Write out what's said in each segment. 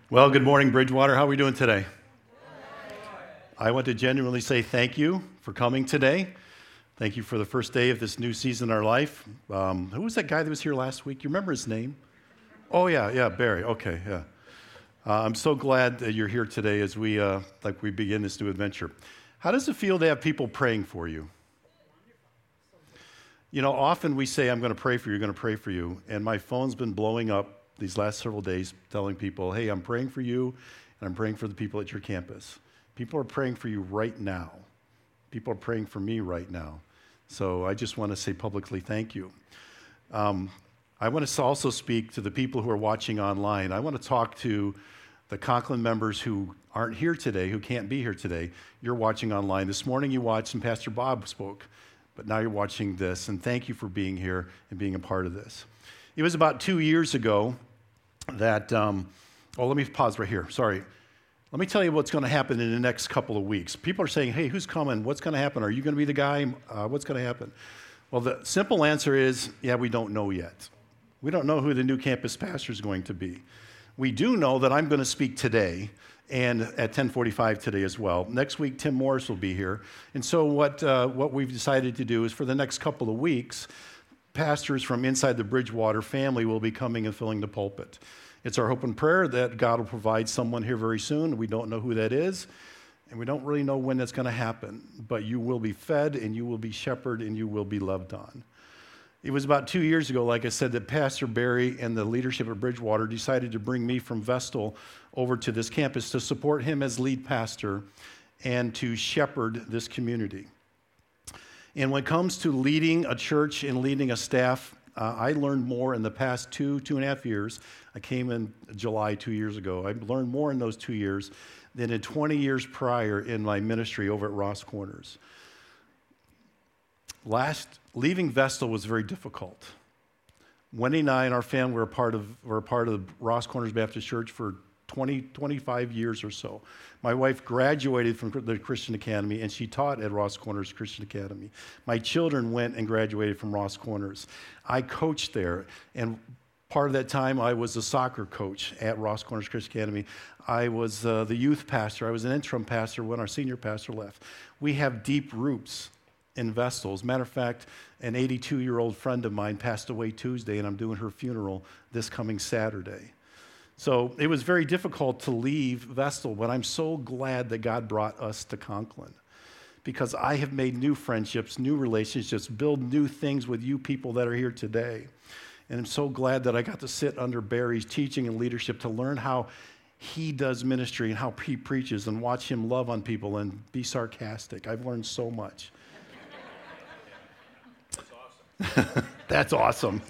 Well, good morning, Bridgewater. How are we doing today? I want to genuinely say thank you for coming today. Thank you for the first day of this new season in our life. Who was that guy that was here last week? You remember his name? Oh, yeah, Barry. Okay, yeah. I'm so glad that you're here today as we begin this new adventure. How does it feel to have people praying for you? You know, often we say, I'm going to pray for you, and my phone's been blowing up these last several days telling people, hey, I'm praying for you, and I'm praying for the people at your campus. People are praying for you right now. People are praying for me right now. So I just want to say publicly thank you. I want to also speak to the people who are watching online. I want to talk to the Conklin members who aren't here today, who can't be here today. You're watching online. This morning you watched and Pastor Bob spoke, but now you're watching this, and thank you for being here and being a part of this. It was about 2 years ago that, let me pause right here, sorry. Let me tell you what's going to happen in the next couple of weeks. People are saying, hey, who's coming? What's going to happen? Are you going to be the guy? What's going to happen? Well, the simple answer is, we don't know yet. We don't know who the new campus pastor is going to be. We do know that I'm going to speak today and at 10:45 today as well. Next week, Tim Morris will be here. And so what we've decided to do is for the next couple of weeks, pastors from inside the Bridgewater family will be coming and filling the pulpit. It's our hope and prayer that God will provide someone here very soon. We don't know who that is, and we don't really know when that's going to happen, but you will be fed, and you will be shepherded, and you will be loved on. It was about 2 years ago, like I said, that Pastor Barry and the leadership of Bridgewater decided to bring me from Vestal over to this campus to support him as lead pastor and to shepherd this community. And when it comes to leading a church and leading a staff, I learned more in the past 2.5 years. I came in July 2 years ago. I learned more in those 2 years than in 20 years prior in my ministry over at Ross Corners. Leaving Vestal was very difficult. Wendy and I and our family were a part of the Ross Corners Baptist Church for 25 years or so. My wife graduated from the Christian Academy, and she taught at Ross Corners Christian Academy. My children went and graduated from Ross Corners. I coached there, and part of that time I was a soccer coach at Ross Corners Christian Academy. I was the youth pastor. I was an interim pastor when our senior pastor left. We have deep roots in Vestal. As a matter of fact, an 82-year-old friend of mine passed away Tuesday, and I'm doing her funeral this coming Saturday. So it was very difficult to leave Vestal, but I'm so glad that God brought us to Conklin because I have made new friendships, new relationships, build new things with you people that are here today. And I'm so glad that I got to sit under Barry's teaching and leadership to learn how he does ministry and how he preaches and watch him love on people and be sarcastic. I've learned so much. That's awesome. That's awesome.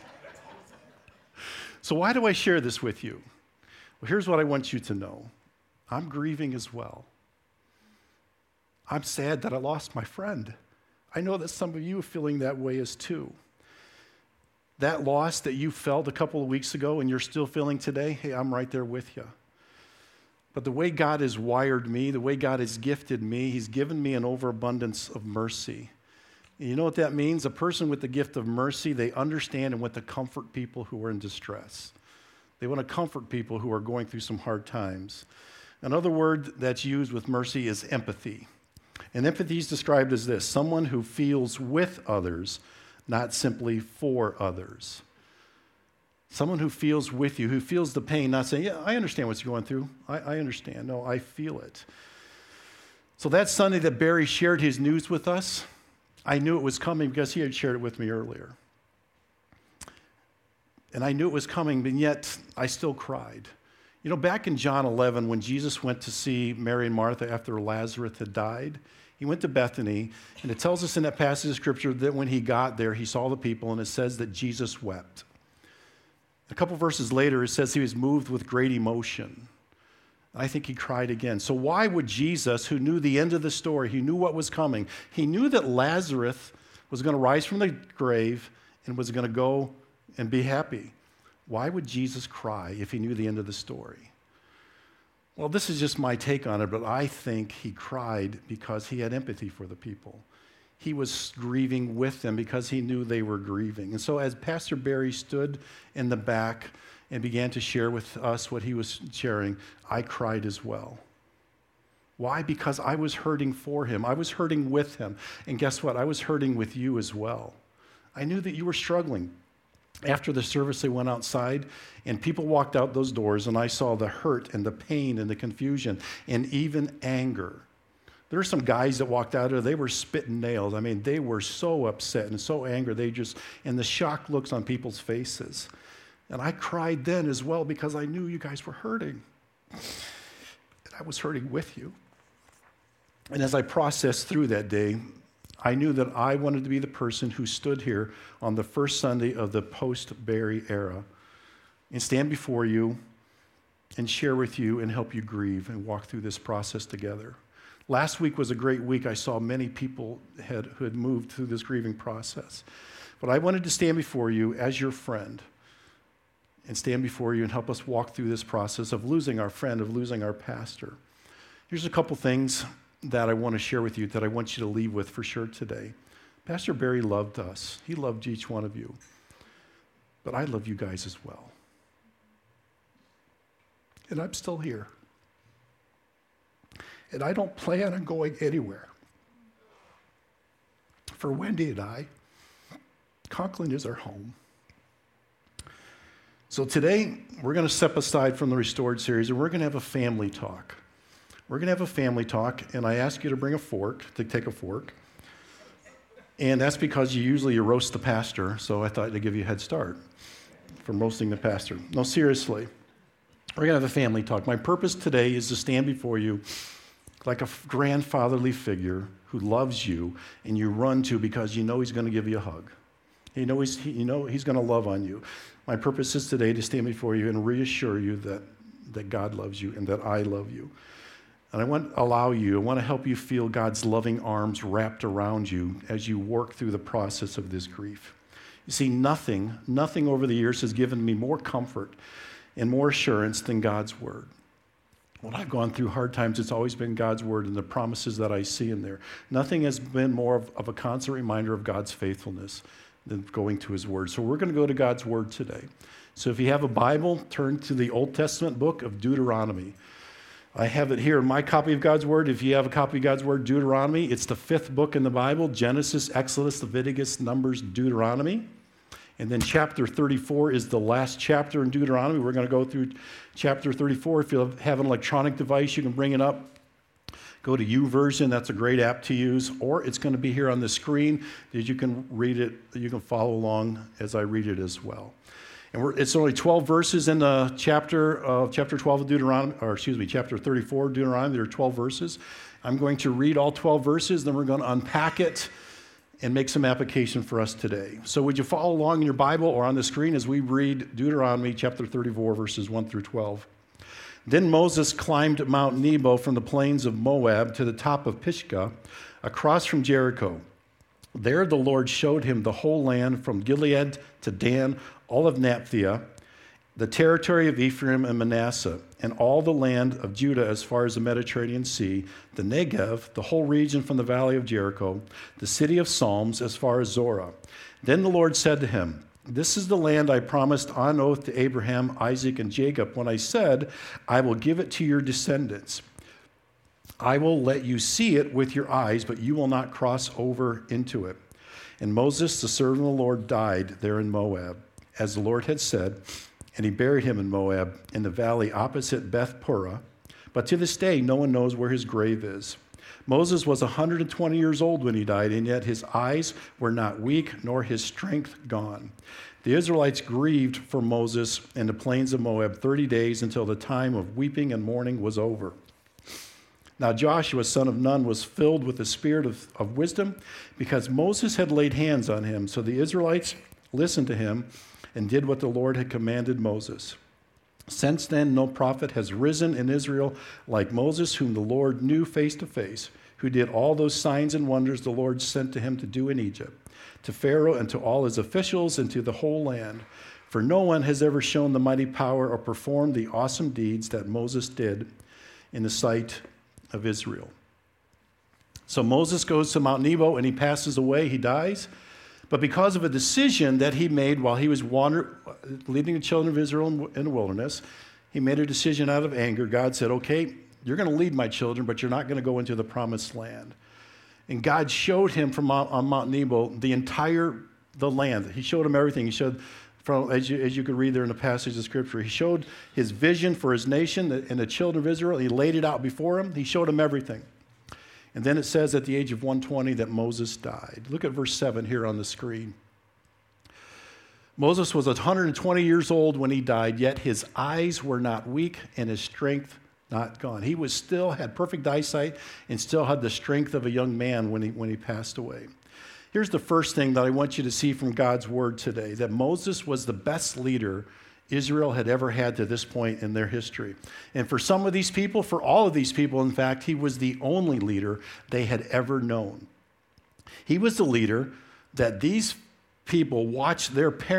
So why do I share this with you? Well, here's what I want you to know. I'm grieving as well. I'm sad that I lost my friend. I know that some of you are feeling that way as too. That loss that you felt a couple of weeks ago and you're still feeling today, hey, I'm right there with you. But the way God has wired me, the way God has gifted me, he's given me an overabundance of mercy. And you know what that means? A person with the gift of mercy, they understand and want to comfort people who are in distress. They want to comfort people who are going through some hard times. Another word that's used with mercy is empathy. And empathy is described as this: someone who feels with others, not simply for others. Someone who feels with you, who feels the pain, not saying, I understand what you're going through. I understand. No, I feel it. So that Sunday that Barry shared his news with us, I knew it was coming because he had shared it with me earlier. And I knew it was coming, but yet I still cried. You know, back in John 11, when Jesus went to see Mary and Martha after Lazarus had died, he went to Bethany, and it tells us in that passage of Scripture that when he got there, he saw the people, and it says that Jesus wept. A couple verses later, it says he was moved with great emotion. I think he cried again. So why would Jesus, who knew the end of the story, he knew what was coming, he knew that Lazarus was going to rise from the grave and was going to go and be happy. Why would Jesus cry if he knew the end of the story? Well, this is just my take on it, but I think he cried because he had empathy for the people. He was grieving with them because he knew they were grieving. And so as Pastor Barry stood in the back and began to share with us what he was sharing, I cried as well. Why? Because I was hurting for him. I was hurting with him. And guess what? I was hurting with you as well. I knew that you were struggling. After the service, they went outside, and people walked out those doors, and I saw the hurt and the pain and the confusion and even anger. There were some guys that walked out there, they were spitting nails. I mean, they were so upset and so angry. And the shocked looks on people's faces. And I cried then as well because I knew you guys were hurting. And I was hurting with you. And as I processed through that day, I knew that I wanted to be the person who stood here on the first Sunday of the post-Barry era and stand before you and share with you and help you grieve and walk through this process together. Last week was a great week. I saw many people who had moved through this grieving process. But I wanted to stand before you as your friend and stand before you and help us walk through this process of losing our friend, of losing our pastor. Here's a couple things that I want to share with you that I want you to leave with for sure today. Pastor Barry loved us. He loved each one of you. But I love you guys as well. And I'm still here. And I don't plan on going anywhere. For Wendy and I, Conklin is our home. So today, we're going to step aside from the Restored series, and we're going to have a family talk. We're going to have a family talk, and I ask you to bring a fork, to take a fork. And that's because you roast the pastor, so I thought I'd give you a head start from roasting the pastor. No, seriously, we're going to have a family talk. My purpose today is to stand before you like a grandfatherly figure who loves you and you run to because you know he's going to give you a hug. You know he's going to love on you. My purpose is today to stand before you and reassure you that God loves you and that I love you. And I want to help you feel God's loving arms wrapped around you as you work through the process of this grief. You see, nothing over the years has given me more comfort and more assurance than God's word. When I've gone through hard times, it's always been God's word and the promises that I see in there. Nothing has been more of a constant reminder of God's faithfulness than going to his word. So we're going to go to God's word today. So if you have a Bible, turn to the Old Testament book of Deuteronomy. I have it here in my copy of God's word. If you have a copy of God's word, Deuteronomy, it's the 5th book in the Bible: Genesis, Exodus, Leviticus, Numbers, Deuteronomy. And then chapter 34 is the last chapter in Deuteronomy. We're going to go through chapter 34. If you have an electronic device, you can bring it up. Go to YouVersion. That's a great app to use. Or it's going to be here on the screen that you can read it. You can follow along as I read it as well. And it's only 12 verses in the chapter 12 of Deuteronomy, chapter 34 of Deuteronomy. There are 12 verses. I'm going to read all 12 verses, then we're going to unpack it and make some application for us today. So would you follow along in your Bible or on the screen as we read Deuteronomy chapter 34, verses 1 through 12. Then Moses climbed Mount Nebo from the plains of Moab to the top of Pisgah, across from Jericho. There the Lord showed him the whole land from Gilead to Dan, all of Naphtali, the territory of Ephraim and Manasseh, and all the land of Judah as far as the Mediterranean Sea, the Negev, the whole region from the valley of Jericho, the city of Psalms as far as Zorah. Then the Lord said to him, "This is the land I promised on oath to Abraham, Isaac, and Jacob when I said, I will give it to your descendants. I will let you see it with your eyes, but you will not cross over into it." And Moses, the servant of the Lord, died there in Moab, as the Lord had said, and he buried him in Moab, in the valley opposite Beth Peor. But to this day, no one knows where his grave is. Moses was 120 years old when he died, and yet his eyes were not weak, nor his strength gone. The Israelites grieved for Moses in the plains of Moab 30 days until the time of weeping and mourning was over. Now Joshua, son of Nun, was filled with the spirit of wisdom because Moses had laid hands on him. So the Israelites listened to him and did what the Lord had commanded Moses. Since then, no prophet has risen in Israel like Moses, whom the Lord knew face to face, who did all those signs and wonders the Lord sent to him to do in Egypt, to Pharaoh and to all his officials and to the whole land. For no one has ever shown the mighty power or performed the awesome deeds that Moses did in the sight of Israel. So Moses goes to Mount Nebo and he passes away, he dies. But because of a decision that he made while he was leading the children of Israel in the wilderness, he made a decision out of anger. God said, okay, you're going to lead my children, but you're not going to go into the promised land. And God showed him on Mount Nebo the land. He showed him everything. He showed, as you could read there in the passage of Scripture, he showed his vision for his nation and the children of Israel. He laid it out before him. He showed him everything. And then it says at the age of 120 that Moses died. Look at verse 7 here on the screen. Moses was 120 years old when he died, yet his eyes were not weak and his strength not gone. He had perfect eyesight and still had the strength of a young man when he passed away. Here's the first thing that I want you to see from God's word today, that Moses was the best leader Israel had ever had to this point in their history. And for some of these people, for all of these people, in fact, he was the only leader they had ever known. He was the leader that these people watched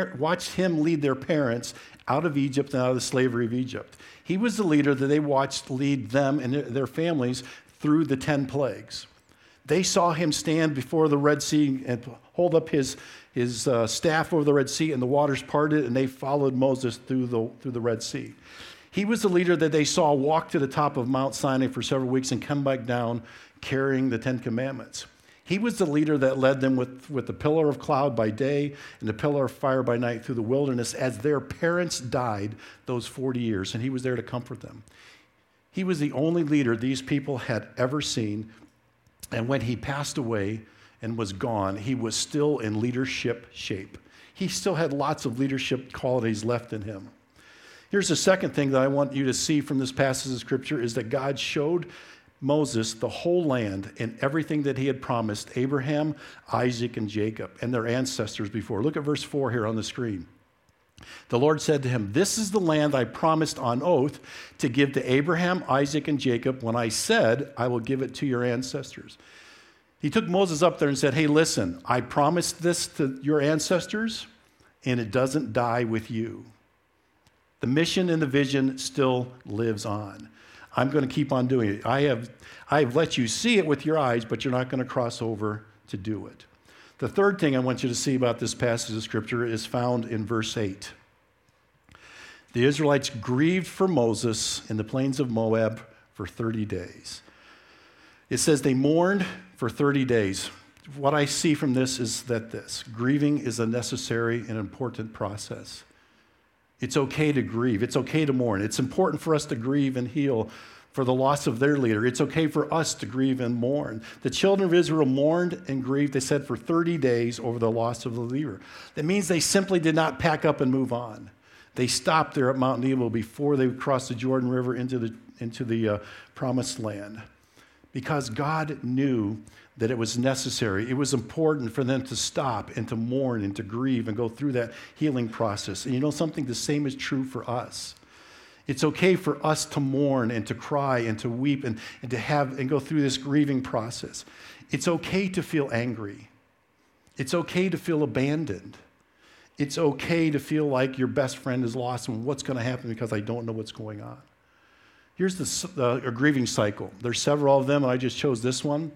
him lead their parents out of Egypt and out of the slavery of Egypt. He was the leader that they watched lead them and their families through the 10 plagues. They saw him stand before the Red Sea and hold up his staff over the Red Sea, and the waters parted, and they followed Moses through the Red Sea. He was the leader that they saw walk to the top of Mount Sinai for several weeks and come back down carrying the 10 Commandments. He was the leader that led them with the pillar of cloud by day and the pillar of fire by night through the wilderness as their parents died those 40 years, and he was there to comfort them. He was the only leader these people had ever seen, and when he passed away and was gone, he was still in leadership shape. He still had lots of leadership qualities left in him. Here's the second thing that I want you to see from this passage of Scripture is that God showed Moses the whole land and everything that he had promised Abraham, Isaac, and Jacob and their ancestors before. Look at verse 4 here on the screen. The Lord said to him, "This is the land I promised on oath to give to Abraham, Isaac, and Jacob when I said I will give it to your ancestors." He took Moses up there and said, hey, listen, I promised this to your ancestors, and it doesn't die with you. The mission and the vision still lives on. I'm going to keep on doing it. I have let you see it with your eyes, but you're not going to cross over to do it. The third thing I want you to see about this passage of Scripture is found in verse 8. The Israelites grieved for Moses in the plains of Moab for 30 days. It says they mourned for 30 days. What I see from this is that grieving is a necessary and important process. It's okay to grieve. It's okay to mourn. It's important for us to grieve and heal for the loss of their leader. It's okay for us to grieve and mourn. The children of Israel mourned and grieved, they said, for 30 days over the loss of the leader. That means they simply did not pack up and move on. They stopped there at Mount Nebo before they crossed the Jordan River into the promised land, because God knew that it was necessary. It was important for them to stop and to mourn and to grieve and go through that healing process. And you know something? The same is true for us. It's okay for us to mourn and to cry and to weep and to have and go through this grieving process. It's okay to feel angry. It's okay to feel abandoned. It's okay to feel like your best friend is lost and what's going to happen because I don't know what's going on. Here's a grieving cycle. There's several of them, and I just chose this one.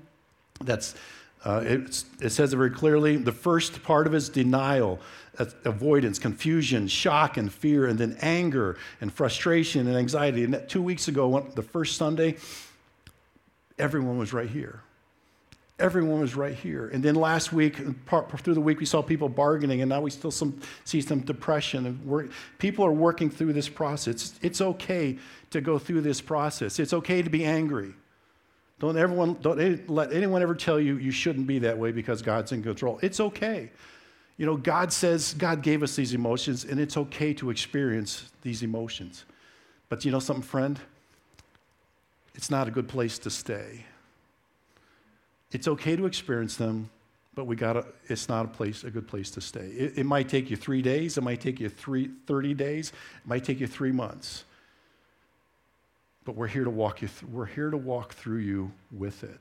It says it very clearly. The first part of it is denial, avoidance, confusion, shock, and fear, and then anger and frustration and anxiety. And 2 weeks ago, the first Sunday, everyone was right here. Everyone was right here. And then last week, through the week, we saw people bargaining, and now we still see some depression. And people are working through this process. It's okay to go through this process. It's okay to be angry. Don't let anyone ever tell you you shouldn't be that way because God's in control. It's okay. You know, God says God gave us these emotions, and it's okay to experience these emotions. But you know something, friend? It's not a good place to stay. It's okay to experience them, but it's not a good place to stay. It might take you 3 days. It might take you 30 days. It might take you 3 months. But we're here to walk through you with it.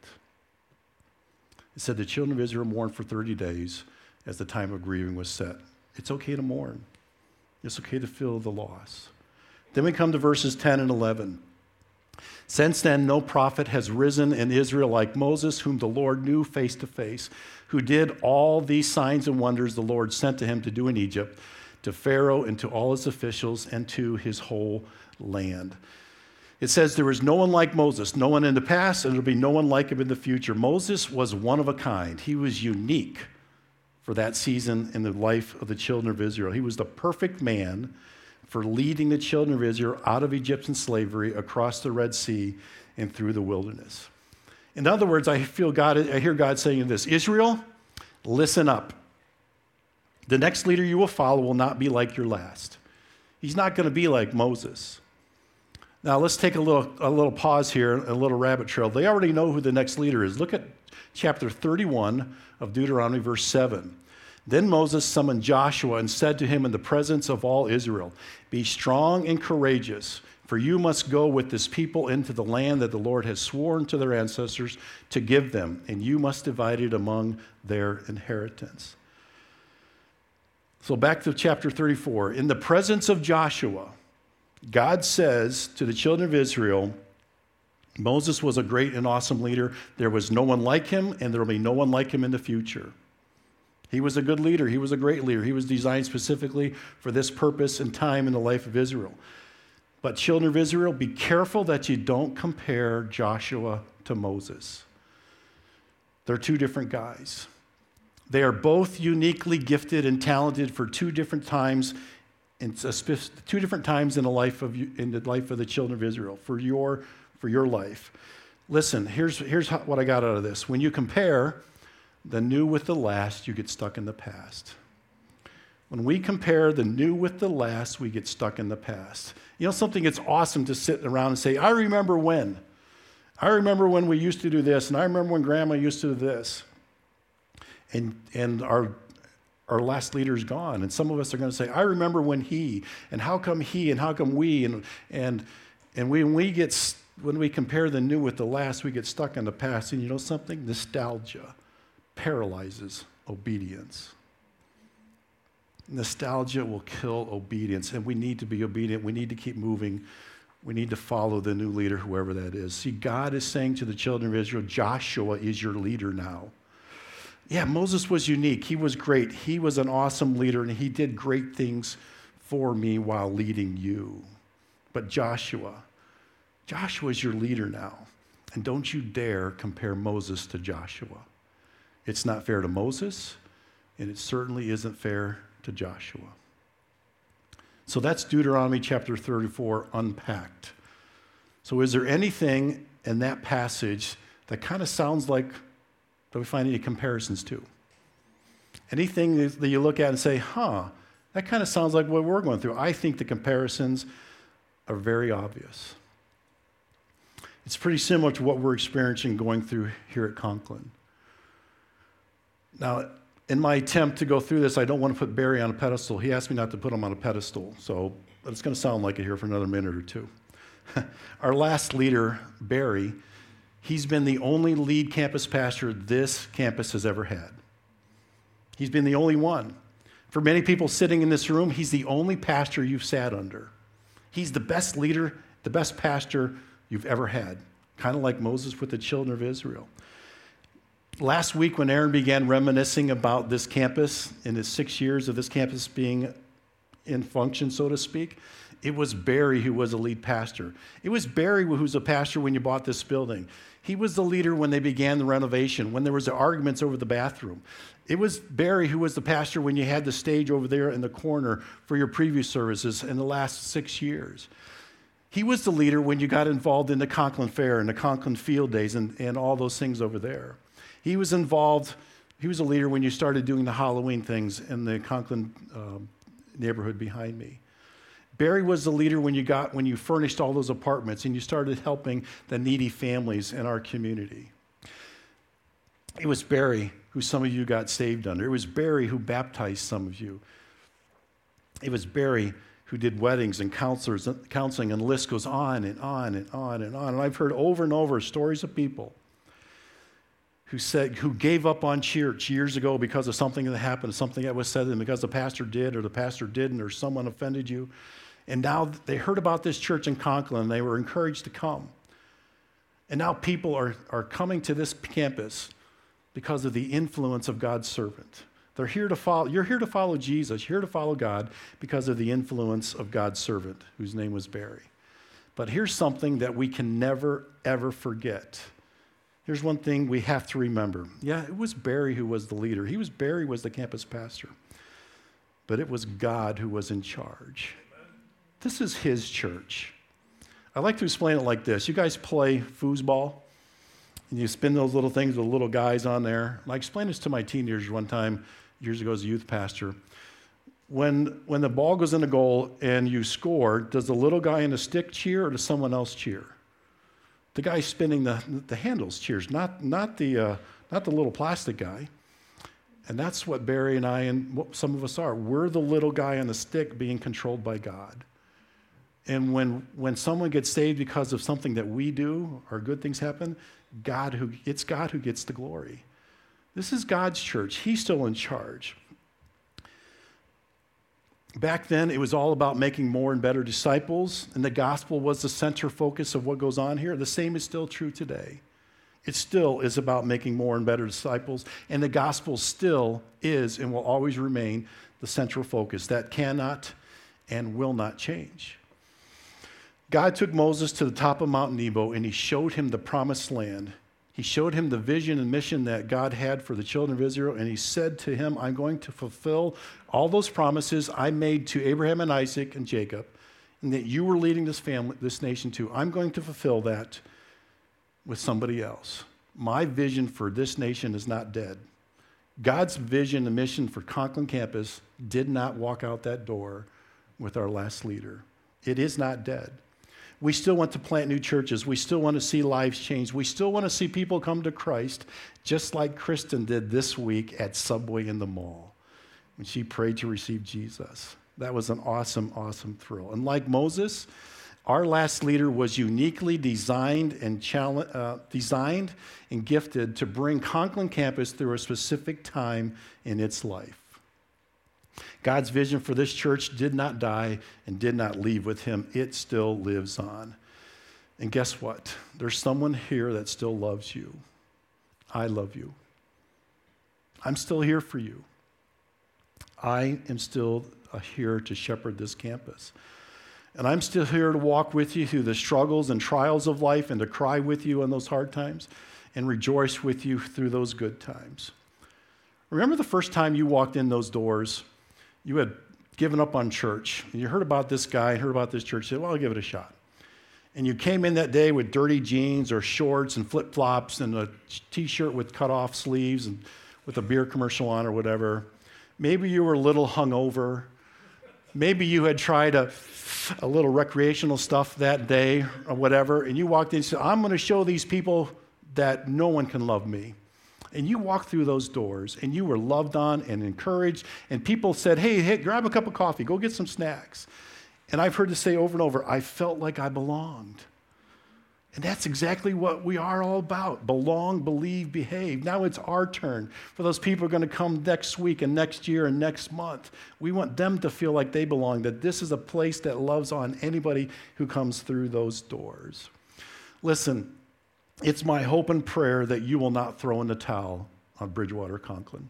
It said the children of Israel mourned for 30 days as the time of grieving was set. It's okay to mourn. It's okay to feel the loss. Then we come to verses 10 and 11. Since then, no prophet has risen in Israel like Moses, whom the Lord knew face to face, who did all these signs and wonders the Lord sent to him to do in Egypt, to Pharaoh and to all his officials and to his whole land. It says there was no one like Moses, no one in the past, and there will be no one like him in the future. Moses was one of a kind. He was unique for that season in the life of the children of Israel. He was the perfect man for leading the children of Israel out of Egyptian slavery, across the Red Sea, and through the wilderness. In other words, I hear God saying this: Israel, listen up. The next leader you will follow will not be like your last. He's not going to be like Moses. Now, let's take a little pause here, a little rabbit trail. They already know who the next leader is. Look at chapter 31 of Deuteronomy, verse 7. Then Moses summoned Joshua and said to him in the presence of all Israel, "Be strong and courageous, for you must go with this people into the land that the Lord has sworn to their ancestors to give them, and you must divide it among their inheritance." So back to chapter 34. In the presence of Joshua, God says to the children of Israel, Moses was a great and awesome leader. There was no one like him, and there will be no one like him in the future. He was a good leader. He was a great leader. He was designed specifically for this purpose and time in the life of Israel. But children of Israel, be careful that you don't compare Joshua to Moses. They're two different guys. They are both uniquely gifted and talented for two different times in the life of the children of Israel, for your life. Listen, here's what I got out of this. When you compare the new with the last, you get stuck in the past. When we compare the new with the last, we get stuck in the past. You know something? It's awesome to sit around and say, I remember when we used to do this, and I remember when Grandma used to do this. And our last leader's gone, and some of us are going to say, I remember when he, and how come he, and how come we, and when we compare the new with the last, we get stuck in the past. And you know something? Nostalgia paralyzes obedience. Nostalgia will kill obedience, and we need to be obedient. We need to keep moving. We need to follow the new leader, whoever that is. See, God is saying to the children of Israel, Joshua is your leader now. Yeah, Moses was unique. He was great. He was an awesome leader, and he did great things for me while leading you. But Joshua is your leader now. And don't you dare compare Moses to Joshua. It's not fair to Moses, and it certainly isn't fair to Joshua. So that's Deuteronomy chapter 34 unpacked. So is there anything in that passage that kind of sounds like that we find any comparisons to? Anything that you look at and say, that kind of sounds like what we're going through? I think the comparisons are very obvious. It's pretty similar to what we're experiencing going through here at Conklin. Now, in my attempt to go through this, I don't want to put Barry on a pedestal. He asked me not to put him on a pedestal, but it's going to sound like it here for another minute or two. Our last leader, Barry, he's been the only lead campus pastor this campus has ever had. He's been the only one. For many people sitting in this room, he's the only pastor you've sat under. He's the best leader, the best pastor you've ever had, kind of like Moses with the children of Israel. Last week when Aaron began reminiscing about this campus and his 6 years of this campus being in function, so to speak, it was Barry who was a lead pastor. It was Barry who was a pastor when you bought this building. He was the leader when they began the renovation, when there was the arguments over the bathroom. It was Barry who was the pastor when you had the stage over there in the corner for your preview services in the last 6 years. He was the leader when you got involved in the Conklin Fair and the Conklin Field Days and all those things over there. He was involved, he was a leader when you started doing the Halloween things in the Conklin neighborhood behind me. Barry was the leader when you furnished all those apartments and you started helping the needy families in our community. It was Barry who some of you got saved under. It was Barry who baptized some of you. It was Barry who did weddings and counseling, and the list goes on and on and on and on. And I've heard over and over stories of people who gave up on church years ago because of something that happened, something that was said, and because the pastor did or the pastor didn't, or someone offended you. And now they heard about this church in Conklin, and they were encouraged to come. And now people are coming to this campus because of the influence of God's servant. They're here to follow. You're here to follow Jesus. You're here to follow God because of the influence of God's servant, whose name was Barry. But here's something that we can never, ever forget. Here's one thing we have to remember. Yeah, it was Barry who was the leader. Barry was the campus pastor. But it was God who was in charge. This is his church. I like to explain it like this. You guys play foosball, and you spin those little things with little guys on there. And I explained this to my teenagers one time, years ago as a youth pastor. When the ball goes in the goal and you score, does the little guy in the stick cheer or does someone else cheer? The guy spinning the handles cheers, not the little plastic guy. And that's what Barry and I and some of us are. We're the little guy on the stick being controlled by God. And when someone gets saved because of something that we do or good things happen, it's God who gets the glory. This is God's church. He's still in charge. Back then, it was all about making more and better disciples, and the gospel was the center focus of what goes on here. The same is still true today. It still is about making more and better disciples, and the gospel still is and will always remain the central focus. That cannot and will not change. God took Moses to the top of Mount Nebo, and he showed him the promised land. He showed him the vision and mission that God had for the children of Israel, and he said to him, I'm going to fulfill all those promises I made to Abraham and Isaac and Jacob, and that you were leading this nation to. I'm going to fulfill that with somebody else. My vision for this nation is not dead. God's vision and mission for Conklin campus did not walk out that door with our last leader. It is not dead. We still want to plant new churches. We still want to see lives change. We still want to see people come to Christ, just like Kristen did this week at Subway in the mall when she prayed to receive Jesus. That was an awesome, awesome thrill. And like Moses, our last leader was uniquely designed and gifted to bring Conklin campus through a specific time in its life. God's vision for this church did not die and did not leave with him. It still lives on. And guess what? There's someone here that still loves you. I love you. I'm still here for you. I am still here to shepherd this campus. And I'm still here to walk with you through the struggles and trials of life and to cry with you in those hard times and rejoice with you through those good times. Remember the first time you walked in those doors? You had given up on church, and you heard about this guy and heard about this church. You said, well, I'll give it a shot. And you came in that day with dirty jeans or shorts and flip-flops and a T-shirt with cut-off sleeves and with a beer commercial on or whatever. Maybe you were a little hungover. Maybe you had tried a little recreational stuff that day or whatever, and you walked in and said, I'm going to show these people that no one can love me. And you walked through those doors, and you were loved on and encouraged, and people said, hey, grab a cup of coffee, go get some snacks. And I've heard this say over and over, I felt like I belonged. And that's exactly what we are all about. Belong, believe, behave. Now it's our turn. For those people who are going to come next week and next year and next month, we want them to feel like they belong, that this is a place that loves on anybody who comes through those doors. Listen, it's my hope and prayer that you will not throw in the towel on Bridgewater Conklin.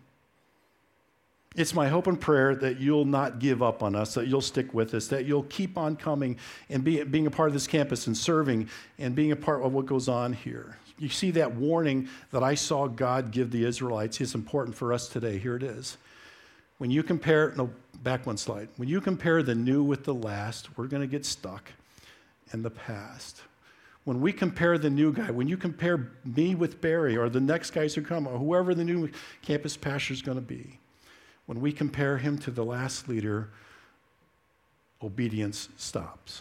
It's my hope and prayer that you'll not give up on us, that you'll stick with us, that you'll keep on coming and being a part of this campus and serving and being a part of what goes on here. You see that warning that I saw God give the Israelites is important for us today. Here it is. When you compare, back one slide. When you compare the new with the last, we're going to get stuck in the past. When we compare the new guy, when you compare me with Barry or the next guys who come or whoever the new campus pastor is going to be, when we compare him to the last leader, obedience stops.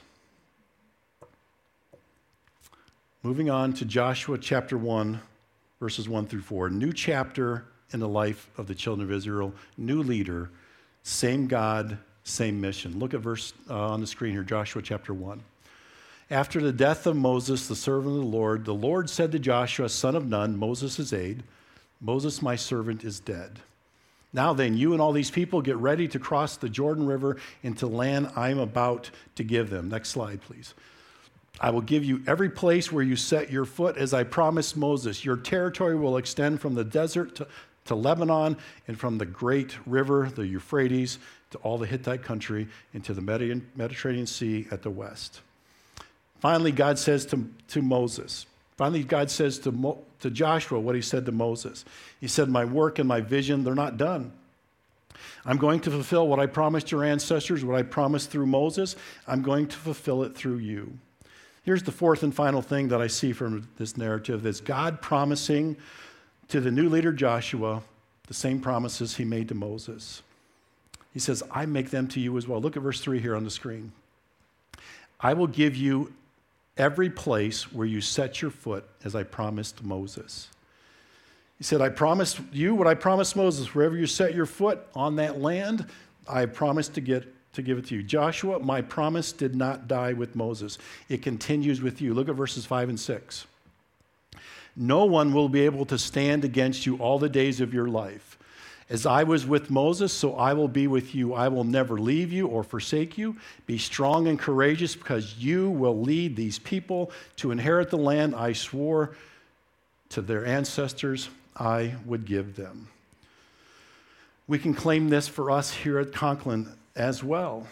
Moving on to Joshua chapter 1, verses 1 through 4. New chapter in the life of the children of Israel. New leader, same God, same mission. Look at verse on the screen here, Joshua chapter 1. After the death of Moses, the servant of the Lord said to Joshua, son of Nun, Moses' aide, Moses, my servant, is dead. Now then, you and all these people get ready to cross the Jordan River into land I'm about to give them. Next slide, please. I will give you every place where you set your foot, as I promised Moses. Your territory will extend from the desert to Lebanon, and from the great river, the Euphrates, to all the Hittite country, and to the Mediterranean Sea at the west. Finally, God says to Moses, God says to Joshua what he said to Moses. He said, my work and my vision, they're not done. I'm going to fulfill what I promised your ancestors, what I promised through Moses. I'm going to fulfill it through you. Here's the fourth and final thing that I see from this narrative. Is God promising to the new leader Joshua the same promises he made to Moses. He says, I make them to you as well. Look at verse 3 here on the screen. I will give you every place where you set your foot, as I promised Moses. He said, I promised you what I promised Moses. Wherever you set your foot on that land, I promised to give it to you. Joshua, my promise did not die with Moses. It continues with you. Look at verses 5 and 6. No one will be able to stand against you all the days of your life. As I was with Moses, so I will be with you. I will never leave you or forsake you. Be strong and courageous, because you will lead these people to inherit the land I swore to their ancestors I would give them. We can claim this for us here at Conklin as well.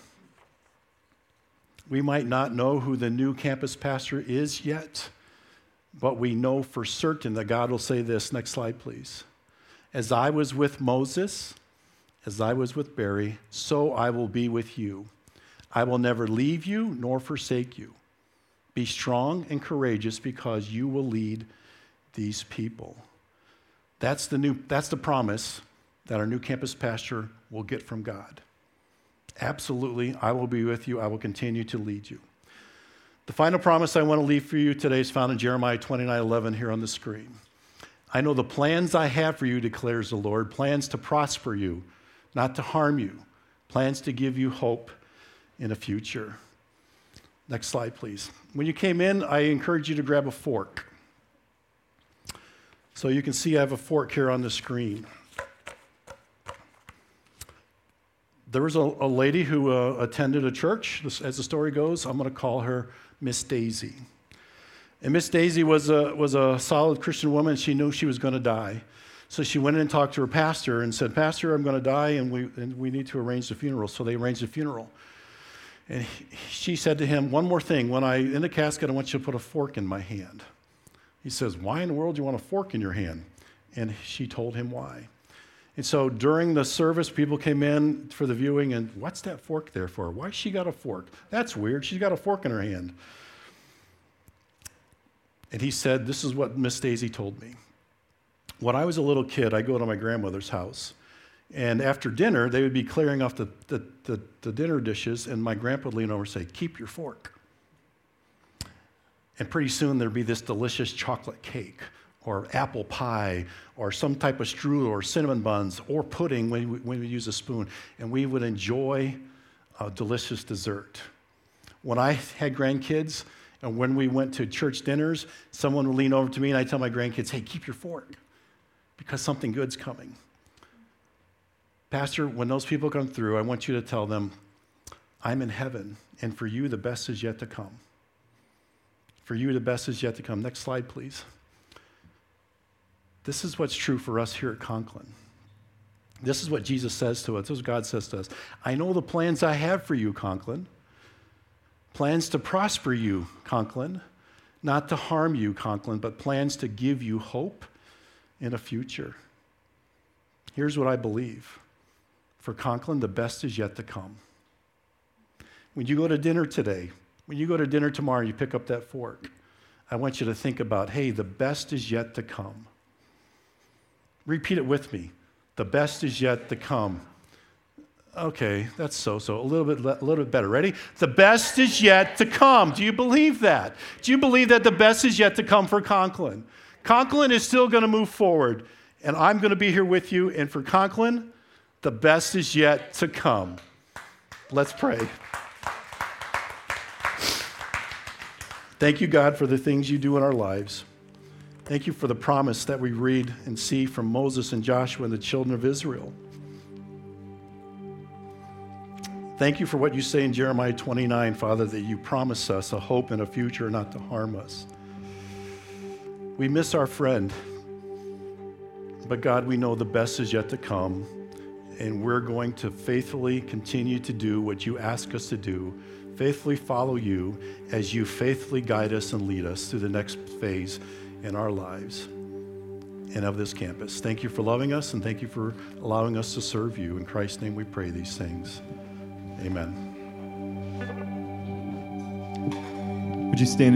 We might not know who the new campus pastor is yet, but we know for certain that God will say this. Next slide, please. As I was with Moses, as I was with Barry, so I will be with you. I will never leave you nor forsake you. Be strong and courageous, because you will lead these people. That's the promise that our new campus pastor will get from God. Absolutely, I will be with you. I will continue to lead you. The final promise I want to leave for you today is found in Jeremiah 29:11 here on the screen. I know the plans I have for you, declares the Lord, plans to prosper you, not to harm you, plans to give you hope in a future. Next slide, please. When you came in, I encourage you to grab a fork. So you can see I have a fork here on the screen. There was a lady who attended a church, as the story goes. I'm going to call her Miss Daisy. And Miss Daisy was a solid Christian woman. She knew she was going to die. So she went in and talked to her pastor and said, Pastor, I'm going to die, and we need to arrange the funeral. So they arranged the funeral. And she said to him, one more thing. When in the casket, I want you to put a fork in my hand. He says, why in the world do you want a fork in your hand? And she told him why. And so during the service, people came in for the viewing, and what's that fork there for? Why she got a fork? That's weird. She's got a fork in her hand. And he said, this is what Miss Daisy told me. When I was a little kid, I'd go to my grandmother's house. And after dinner, they would be clearing off the dinner dishes, and my grandpa would lean over and say, keep your fork. And pretty soon there'd be this delicious chocolate cake or apple pie or some type of strudel or cinnamon buns or pudding when we use a spoon. And we would enjoy a delicious dessert. When I had grandkids and when we went to church dinners, someone would lean over to me and I'd tell my grandkids, hey, keep your fork because something good's coming. Pastor, when those people come through, I want you to tell them, I'm in heaven, and for you, the best is yet to come. For you, the best is yet to come. Next slide, please. This is what's true for us here at Conklin. This is what Jesus says to us. This is what God says to us. I know the plans I have for you, Conklin. Plans to prosper you, Conklin. Not to harm you, Conklin, but plans to give you hope in a future. Here's what I believe. For Conklin, the best is yet to come. When you go to dinner today, when you go to dinner tomorrow and you pick up that fork, I want you to think about, hey, the best is yet to come. Repeat it with me. The best is yet to come. Okay, that's so-so. A little bit better. Ready? The best is yet to come. Do you believe that? Do you believe that the best is yet to come for Conklin? Conklin is still going to move forward, and I'm going to be here with you. And for Conklin, the best is yet to come. Let's pray. Thank you, God, for the things you do in our lives. Thank you for the promise that we read and see from Moses and Joshua and the children of Israel. Thank you for what you say in Jeremiah 29, Father, that you promise us a hope and a future not to harm us. We miss our friend, but God, we know the best is yet to come, and we're going to faithfully continue to do what you ask us to do, faithfully follow you as you faithfully guide us and lead us through the next phase in our lives and of this campus. Thank you for loving us, and thank you for allowing us to serve you. In Christ's name we pray these things. Amen. Would you stand